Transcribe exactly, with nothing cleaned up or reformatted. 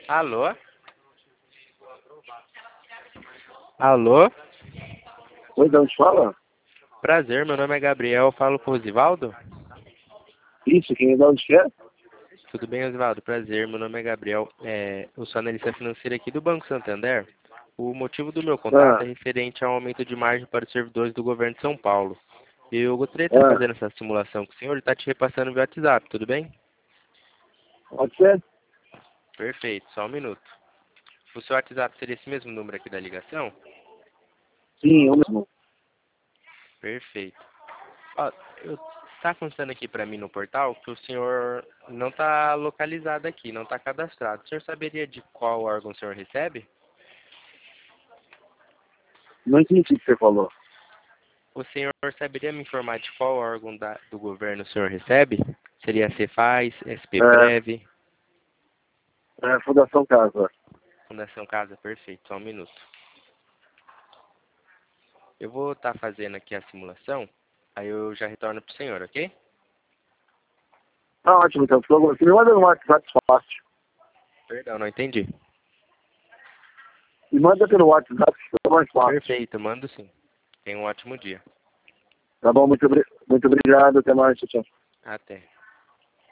Alô? Alô? Oi, de onde fala? Prazer, meu nome é Gabriel, eu falo com o Osivaldo? Isso, quem é de onde que é? Tudo bem, Osivaldo? Prazer, meu nome é Gabriel, é, eu sou analista financeiro aqui do Banco Santander. O motivo do meu contato é Ah, referente ao aumento de margem para os servidores do governo de São Paulo. Eu gostaria de estar ah, fazendo essa simulação com o senhor e estar te repassando via WhatsApp, tudo bem? pode ser? Perfeito, só um minuto. O seu WhatsApp seria esse mesmo número aqui da ligação? Sim, eu mesmo. Perfeito. Ó, está constando aqui para mim no portal que o senhor não está localizado aqui, não está cadastrado. O senhor saberia de qual órgão o senhor recebe? Não entendi o que você falou. O senhor saberia me informar de qual órgão da, do governo o senhor recebe? Seria Cefaz, É, SPPrev, é Fundação Casa. Fundação Casa? Perfeito, só um minuto. Eu vou estar fazendo aqui a simulação, aí eu já retorno para o senhor, ok? Ah, ótimo, então, por favor, você me manda no WhatsApp fácil. Perdão, não entendi. Me manda pelo WhatsApp, que fica mais fácil. Perfeito, mando sim. Tenha um ótimo dia. Tá bom, muito, obri- muito obrigado, até mais, tchau. Até.